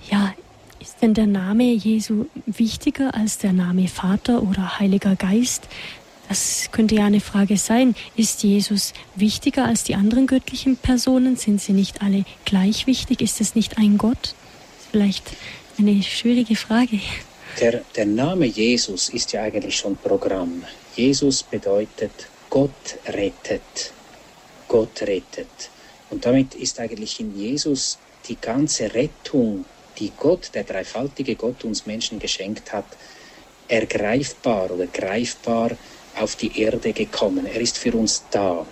ist denn der Name Jesu wichtiger als der Name Vater oder Heiliger Geist? Das könnte ja eine Frage sein. Ist Jesus wichtiger als die anderen göttlichen Personen? Sind sie nicht alle gleich wichtig? Ist es nicht ein Gott? Vielleicht eine schwierige Frage. Der Name Jesus ist ja eigentlich schon Programm. Jesus bedeutet Gott rettet. Gott rettet. Und damit ist eigentlich in Jesus die ganze Rettung, die Gott, der dreifaltige Gott, uns Menschen geschenkt hat, ergreifbar oder greifbar auf die Erde gekommen. Er ist für uns da.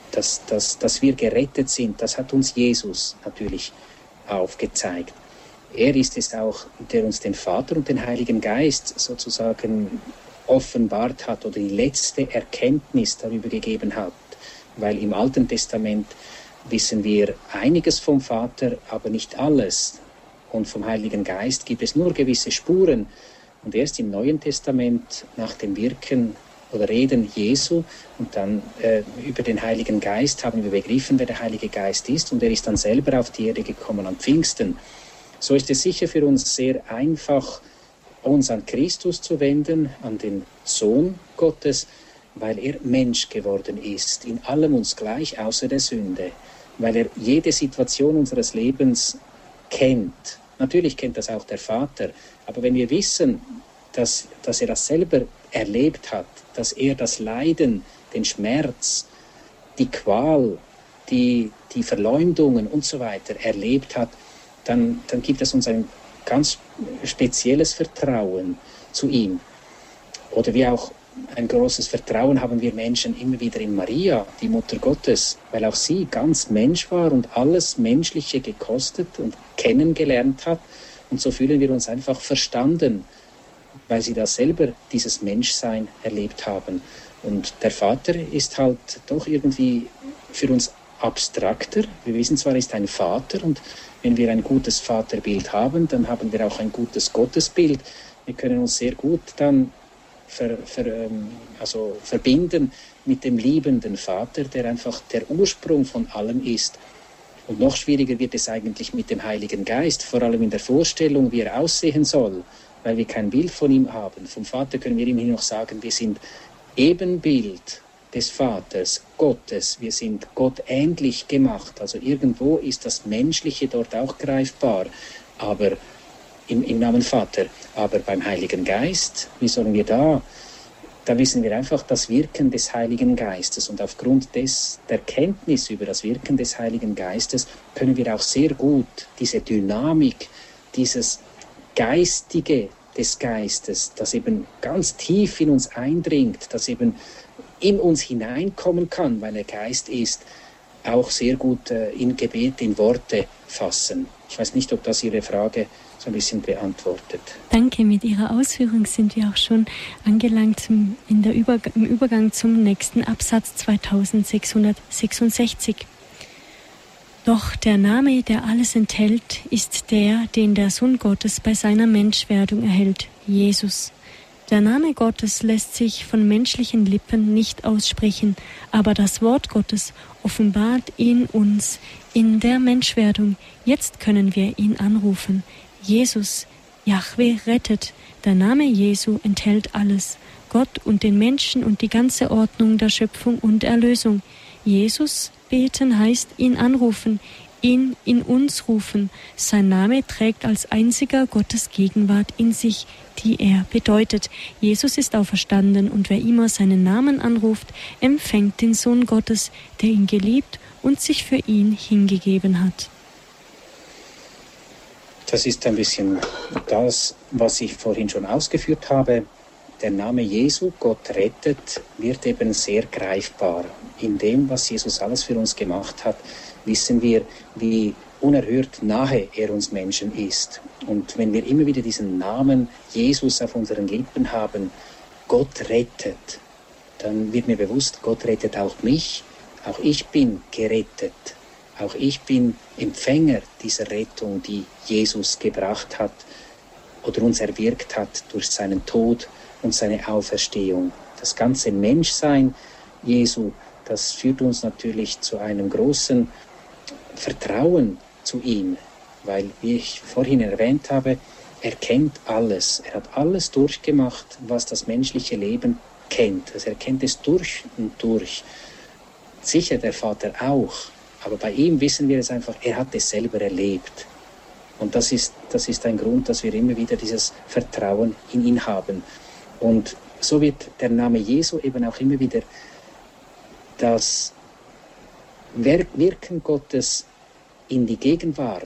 Dass wir gerettet sind, das hat uns Jesus natürlich aufgezeigt. Er ist es auch, der uns den Vater und den Heiligen Geist sozusagen offenbart hat oder die letzte Erkenntnis darüber gegeben hat. Weil im Alten Testament wissen wir einiges vom Vater, aber nicht alles. Und vom Heiligen Geist gibt es nur gewisse Spuren. Und erst im Neuen Testament, nach dem Wirken oder Reden Jesu und dann über den Heiligen Geist, haben wir begriffen, wer der Heilige Geist ist. Und er ist dann selber auf die Erde gekommen an Pfingsten. So ist es sicher für uns sehr einfach, uns an Christus zu wenden, an den Sohn Gottes. weil er Mensch geworden ist, in allem uns gleich außer der Sünde, weil er jede Situation unseres Lebens kennt. Natürlich kennt das auch der Vater, aber wenn wir wissen, dass er das selber erlebt hat, dass er das Leiden, den Schmerz, die Qual, die Verleumdungen und so weiter erlebt hat, dann gibt es uns ein ganz spezielles Vertrauen zu ihm. Oder wie auch ein großes Vertrauen haben wir Menschen immer wieder in Maria, die Mutter Gottes, weil auch sie ganz Mensch war und alles Menschliche gekostet und kennengelernt hat. Und so fühlen wir uns einfach verstanden, weil sie da selber dieses Menschsein erlebt haben. Und der Vater ist halt doch irgendwie für uns abstrakter. Wir wissen zwar, er ist ein Vater, und wenn wir ein gutes Vaterbild haben, dann haben wir auch ein gutes Gottesbild. Wir können uns sehr gut dann verbinden mit dem liebenden Vater, der einfach der Ursprung von allem ist. Und noch schwieriger wird es eigentlich mit dem Heiligen Geist, vor allem in der Vorstellung, wie er aussehen soll, weil wir kein Bild von ihm haben. Vom Vater können wir immerhin noch sagen, wir sind Ebenbild des Vaters, Gottes. Wir sind Gott ähnlich gemacht. Also irgendwo ist das Menschliche dort auch greifbar, aber im Namen Vater. Aber beim Heiligen Geist, wie sollen wir da wissen wir einfach das Wirken des Heiligen Geistes. Und aufgrund der Kenntnis über das Wirken des Heiligen Geistes können wir auch sehr gut diese Dynamik, dieses Geistige des Geistes, das eben ganz tief in uns eindringt, das eben in uns hineinkommen kann, weil er Geist ist, auch sehr gut in Gebet, in Worte fassen. Ich weiß nicht, ob das Ihre Frage so ein bisschen beantwortet. Danke, mit Ihrer Ausführung sind wir auch schon angelangt im Übergang zum nächsten Absatz 2666. Doch der Name, der alles enthält, ist der, den der Sohn Gottes bei seiner Menschwerdung erhält, Jesus. Der Name Gottes lässt sich von menschlichen Lippen nicht aussprechen, aber das Wort Gottes offenbart ihn uns in der Menschwerdung. Jetzt können wir ihn anrufen. Jesus, Jahwe rettet. Der Name Jesu enthält alles. Gott und den Menschen und die ganze Ordnung der Schöpfung und Erlösung. Jesus beten heißt ihn anrufen, ihn in uns rufen. Sein Name trägt als einziger Gottes Gegenwart in sich, die er bedeutet. Jesus ist auferstanden, und wer immer seinen Namen anruft, empfängt den Sohn Gottes, der ihn geliebt und sich für ihn hingegeben hat. Das ist ein bisschen das, was ich vorhin schon ausgeführt habe. Der Name Jesu, Gott rettet, wird eben sehr greifbar. In dem, was Jesus alles für uns gemacht hat, wissen wir, wie unerhört nahe er uns Menschen ist. Und wenn wir immer wieder diesen Namen Jesus auf unseren Lippen haben, Gott rettet, dann wird mir bewusst, Gott rettet auch mich. Auch ich bin gerettet. Auch ich bin Empfänger dieser Rettung, die Jesus gebracht hat oder uns erwirkt hat durch seinen Tod und seine Auferstehung. Das ganze Menschsein Jesu, das führt uns natürlich zu einem großen Vertrauen zu ihm, weil, wie ich vorhin erwähnt habe, er kennt alles. Er hat alles durchgemacht, was das menschliche Leben kennt. Also er kennt es durch und durch. Sicher der Vater auch, aber bei ihm wissen wir es einfach, er hat es selber erlebt. Und das ist ein Grund, dass wir immer wieder dieses Vertrauen in ihn haben. Und so wird der Name Jesu eben auch immer wieder das Wirken Gottes in die Gegenwart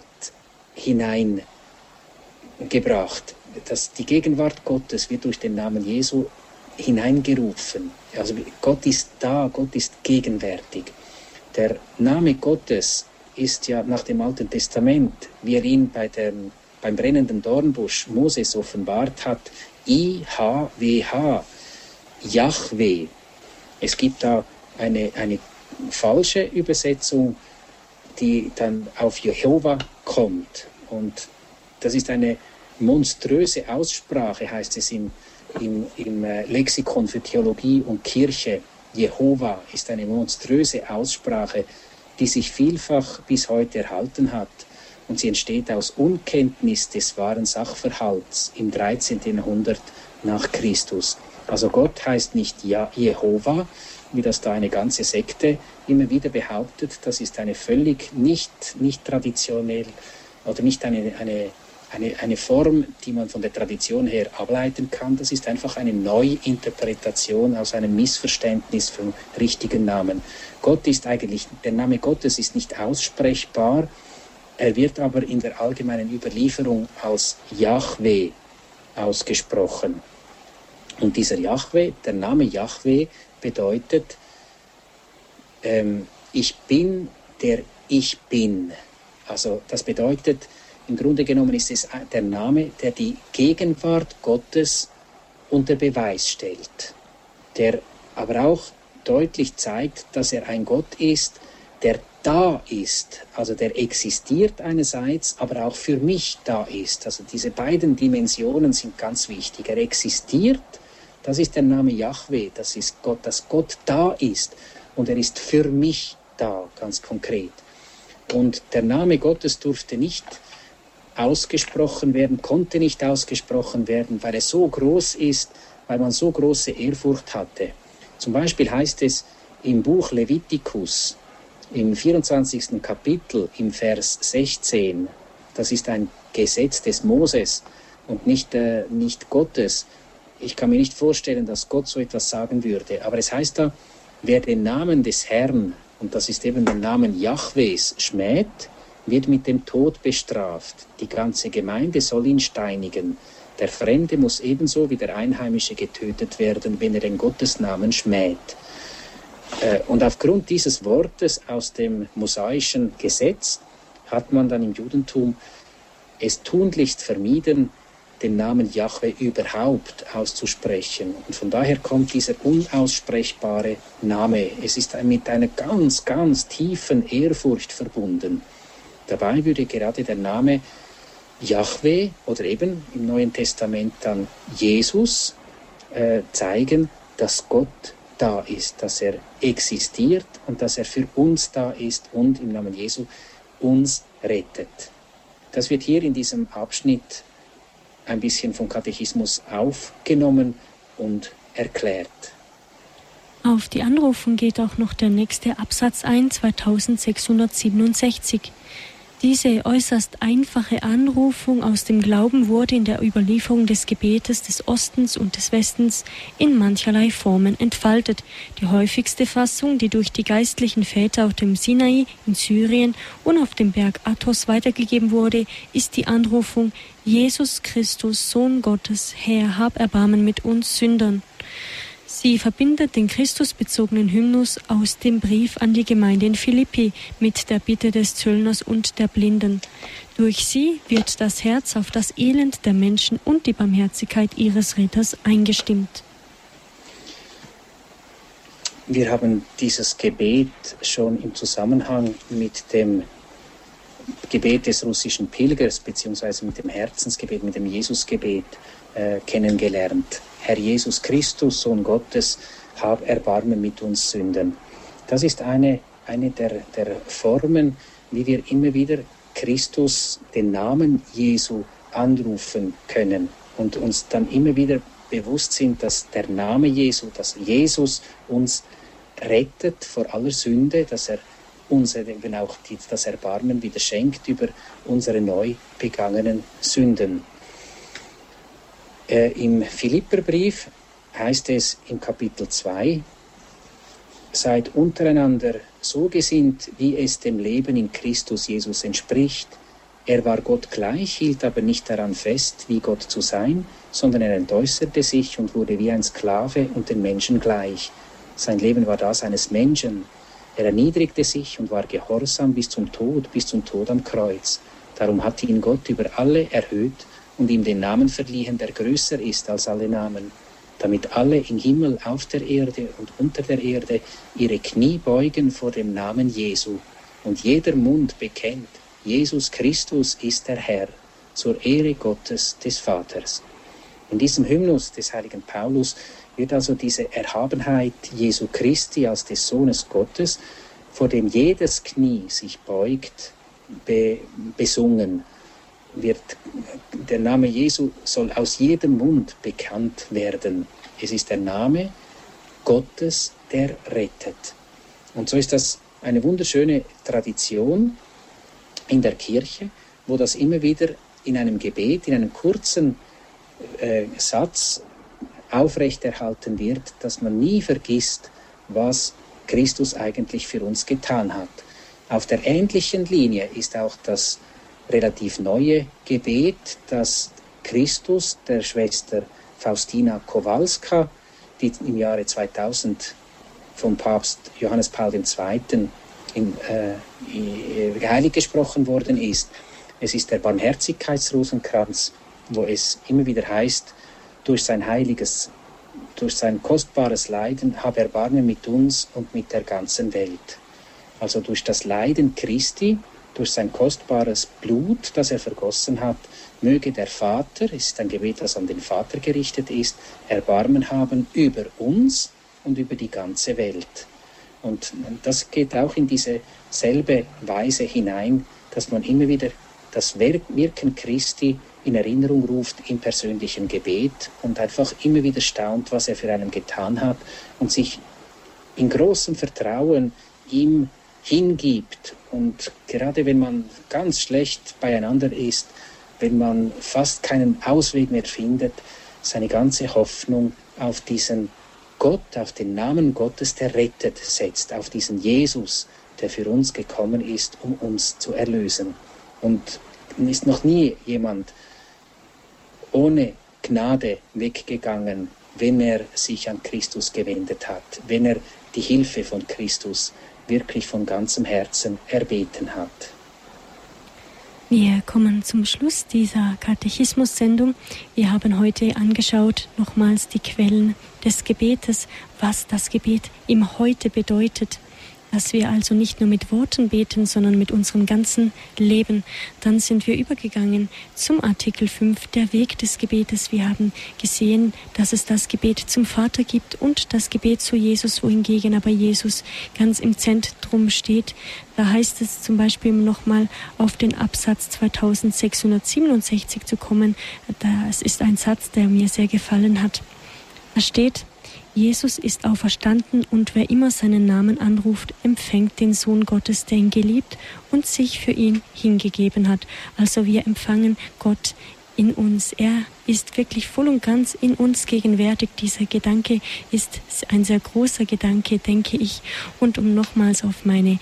hineingebracht. Die Gegenwart Gottes wird durch den Namen Jesu hineingerufen. Also Gott ist da, Gott ist gegenwärtig. Der Name Gottes ist ja nach dem Alten Testament, wie er ihn beim brennenden Dornbusch Moses offenbart hat, IHWH, Jahwe. Es gibt da eine falsche Übersetzung, die dann auf Jehova kommt. Und das ist eine monströse Aussprache, heißt es im Lexikon für Theologie und Kirche. Jehova ist eine monströse Aussprache, die sich vielfach bis heute erhalten hat. Und sie entsteht aus Unkenntnis des wahren Sachverhalts im 13. Jahrhundert nach Christus. Also Gott heißt nicht Jehova, wie das da eine ganze Sekte immer wieder behauptet. Das ist eine völlig nicht traditionell oder nicht eine Form, die man von der Tradition her ableiten kann. Das ist einfach eine Neuinterpretation aus einem Missverständnis vom richtigen Namen. Der Name Gottes ist nicht aussprechbar, er wird aber in der allgemeinen Überlieferung als Jahwe ausgesprochen. Und dieser Jahwe, der Name Jahwe bedeutet, ich bin, der ich bin. Also das bedeutet, im Grunde genommen ist es der Name, der die Gegenwart Gottes unter Beweis stellt, der aber auch deutlich zeigt, dass er ein Gott ist, der da ist, also der existiert einerseits, aber auch für mich da ist. Also diese beiden Dimensionen sind ganz wichtig. Er existiert, das ist der Name Jahwe, das ist Gott, dass Gott da ist und er ist für mich da, ganz konkret. Und der Name Gottes durfte nicht ausgesprochen werden, konnte nicht ausgesprochen werden, weil er so groß ist, weil man so große Ehrfurcht hatte. Zum Beispiel heißt es im Buch Levitikus, im 24. Kapitel, im Vers 16, das ist ein Gesetz des Moses und nicht Gottes. Ich kann mir nicht vorstellen, dass Gott so etwas sagen würde, aber es heißt da, wer den Namen des Herrn, und das ist eben der Namen Jahwes, schmäht, wird mit dem Tod bestraft. Die ganze Gemeinde soll ihn steinigen. Der Fremde muss ebenso wie der Einheimische getötet werden, wenn er den Gottesnamen schmäht. Und aufgrund dieses Wortes aus dem mosaischen Gesetz hat man dann im Judentum es tunlichst vermieden, den Namen Jahwe überhaupt auszusprechen. Und von daher kommt dieser unaussprechbare Name. Es ist mit einer ganz, ganz tiefen Ehrfurcht verbunden. Dabei würde gerade der Name Jahwe oder eben im Neuen Testament dann Jesus zeigen, dass Gott da ist, dass er existiert und dass er für uns da ist und im Namen Jesu uns rettet. Das wird hier in diesem Abschnitt ein bisschen vom Katechismus aufgenommen und erklärt. Auf die Anrufung geht auch noch der nächste Absatz ein, 2667. Diese äußerst einfache Anrufung aus dem Glauben wurde in der Überlieferung des Gebetes des Ostens und des Westens in mancherlei Formen entfaltet. Die häufigste Fassung, die durch die geistlichen Väter auf dem Sinai, in Syrien und auf dem Berg Athos weitergegeben wurde, ist die Anrufung: Jesus Christus, Sohn Gottes, Herr, hab Erbarmen mit uns Sündern. Sie verbindet den christusbezogenen Hymnus aus dem Brief an die Gemeinde in Philippi mit der Bitte des Zöllners und der Blinden. Durch sie wird das Herz auf das Elend der Menschen und die Barmherzigkeit ihres Retters eingestimmt. Wir haben dieses Gebet schon im Zusammenhang mit dem Gebet des russischen Pilgers beziehungsweise mit dem Herzensgebet, mit dem Jesusgebet kennengelernt. Herr Jesus Christus, Sohn Gottes, hab Erbarmen mit uns Sündern. Das ist eine der Formen, wie wir immer wieder Christus, den Namen Jesu, anrufen können und uns dann immer wieder bewusst sind, dass der Name Jesu, dass Jesus uns rettet vor aller Sünde, dass er uns eben auch das Erbarmen wieder schenkt über unsere neu begangenen Sünden. Im Philipperbrief heißt es im Kapitel 2, seid untereinander so gesinnt, wie es dem Leben in Christus Jesus entspricht. Er war Gott gleich, hielt aber nicht daran fest, wie Gott zu sein, sondern er entäußerte sich und wurde wie ein Sklave und den Menschen gleich. Sein Leben war das eines Menschen. Er erniedrigte sich und war gehorsam bis zum Tod am Kreuz. Darum hat ihn Gott über alle erhöht und ihm den Namen verliehen, der größer ist als alle Namen, damit alle im Himmel, auf der Erde und unter der Erde ihre Knie beugen vor dem Namen Jesu und jeder Mund bekennt, Jesus Christus ist der Herr, zur Ehre Gottes des Vaters. In diesem Hymnus des heiligen Paulus wird also diese Erhabenheit Jesu Christi als des Sohnes Gottes, vor dem jedes Knie sich beugt, besungen. Der Name Jesu soll aus jedem Mund bekannt werden. Es ist der Name Gottes, der rettet. Und so ist das eine wunderschöne Tradition in der Kirche, wo das immer wieder in einem Gebet, in einem kurzen Satz aufrechterhalten wird, dass man nie vergisst, was Christus eigentlich für uns getan hat. Auf der ähnlichen Linie ist auch das relativ neue Gebet, das Christus der Schwester Faustina Kowalska, die im Jahre 2000 vom Papst Johannes Paul II. Geheiligt gesprochen worden ist. Es ist der Barmherzigkeitsrosenkranz, wo es immer wieder heißt, durch sein kostbares Leiden hab Erbarmen mit uns und mit der ganzen Welt. Also durch das Leiden Christi, durch sein kostbares Blut, das er vergossen hat, möge der Vater, es ist ein Gebet, das an den Vater gerichtet ist, Erbarmen haben über uns und über die ganze Welt. Und das geht auch in diese selbe Weise hinein, dass man immer wieder das Wirken Christi in Erinnerung ruft im persönlichen Gebet und einfach immer wieder staunt, was er für einen getan hat und sich in großem Vertrauen ihm hingibt. Und gerade wenn man ganz schlecht beieinander ist, wenn man fast keinen Ausweg mehr findet, seine ganze Hoffnung auf diesen Gott, auf den Namen Gottes, der rettet, setzt, auf diesen Jesus, der für uns gekommen ist, um uns zu erlösen. Und ist noch nie jemand ohne Gnade weggegangen, wenn er sich an Christus gewendet hat, wenn er die Hilfe von Christus wirklich von ganzem Herzen erbeten hat. Wir kommen zum Schluss dieser Katechismus-Sendung. Wir haben heute angeschaut, nochmals die Quellen des Gebetes, was das Gebet im Heute bedeutet. Dass wir also nicht nur mit Worten beten, sondern mit unserem ganzen Leben. Dann sind wir übergegangen zum Artikel 5, der Weg des Gebetes. Wir haben gesehen, dass es das Gebet zum Vater gibt und das Gebet zu Jesus, wohingegen aber Jesus ganz im Zentrum steht. Da heißt es zum Beispiel nochmal auf den Absatz 2667 zu kommen. Das ist ein Satz, der mir sehr gefallen hat. Da steht: Jesus ist auferstanden und wer immer seinen Namen anruft, empfängt den Sohn Gottes, der ihn geliebt und sich für ihn hingegeben hat. Also wir empfangen Gott in uns. Er ist wirklich voll und ganz in uns gegenwärtig. Dieser Gedanke ist ein sehr großer Gedanke, denke ich. Und um nochmals auf meine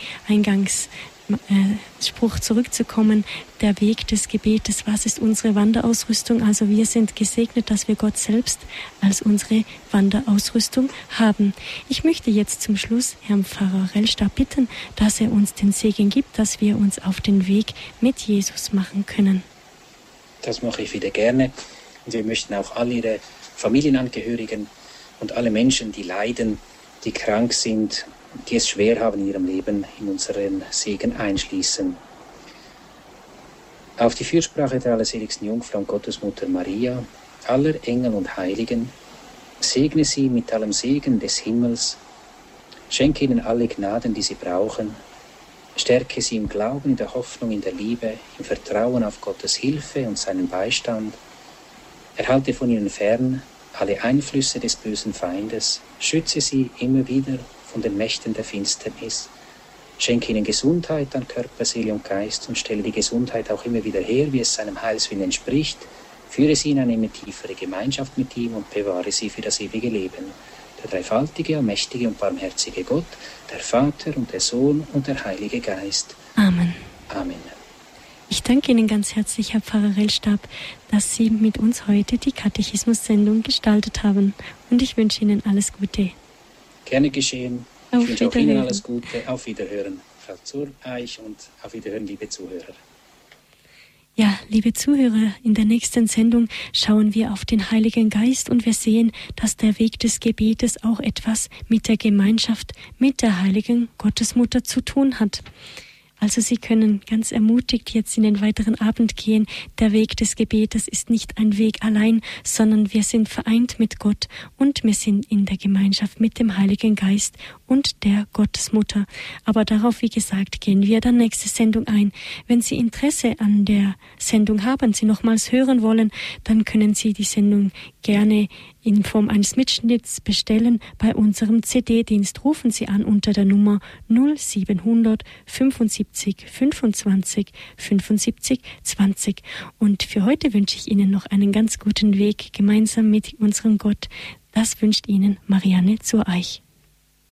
Spruch zurückzukommen, der Weg des Gebetes, was ist unsere Wanderausrüstung? Also wir sind gesegnet, dass wir Gott selbst als unsere Wanderausrüstung haben. Ich möchte jetzt zum Schluss Herrn Pfarrer Rellstab bitten, dass er uns den Segen gibt, dass wir uns auf den Weg mit Jesus machen können. Das mache ich wieder gerne. Und wir möchten auch all Ihre Familienangehörigen und alle Menschen, die leiden, die krank sind, die es schwer haben in ihrem Leben, in unseren Segen einschließen. Auf die Fürsprache der allerseligsten Jungfrau und Gottesmutter Maria, aller Engel und Heiligen, segne sie mit allem Segen des Himmels, schenke ihnen alle Gnaden, die sie brauchen, stärke sie im Glauben, in der Hoffnung, in der Liebe, im Vertrauen auf Gottes Hilfe und seinen Beistand, erhalte von ihnen fern alle Einflüsse des bösen Feindes, schütze sie immer wieder von den Mächten der Finsternis. Schenke ihnen Gesundheit an Körper, Seele und Geist und stelle die Gesundheit auch immer wieder her, wie es seinem Heilswillen entspricht. Führe sie in eine immer tiefere Gemeinschaft mit ihm und bewahre sie für das ewige Leben. Der dreifaltige, allmächtige und barmherzige Gott, der Vater und der Sohn und der Heilige Geist. Amen. Amen. Ich danke Ihnen ganz herzlich, Herr Pfarrer Rellstab, dass Sie mit uns heute die Katechismus-Sendung gestaltet haben. Und ich wünsche Ihnen alles Gute. Gerne geschehen. Ich wünsche auch Ihnen alles Gute. Auf Wiederhören, Frau Zureich, und auf Wiederhören, liebe Zuhörer. Ja, liebe Zuhörer, in der nächsten Sendung schauen wir auf den Heiligen Geist und wir sehen, dass der Weg des Gebetes auch etwas mit der Gemeinschaft mit der Heiligen Gottesmutter zu tun hat. Also Sie können ganz ermutigt jetzt in den weiteren Abend gehen. Der Weg des Gebetes ist nicht ein Weg allein, sondern wir sind vereint mit Gott und wir sind in der Gemeinschaft mit dem Heiligen Geist und der Gottesmutter. Aber darauf, wie gesagt, gehen wir dann nächste Sendung ein. Wenn Sie Interesse an der Sendung haben, Sie nochmals hören wollen, dann können Sie die Sendung gerne in Form eines Mitschnitts bestellen bei unserem CD-Dienst. Rufen Sie an unter der Nummer 0700 75 25 75 20. Und für heute wünsche ich Ihnen noch einen ganz guten Weg gemeinsam mit unserem Gott. Das wünscht Ihnen Marianne Zureich.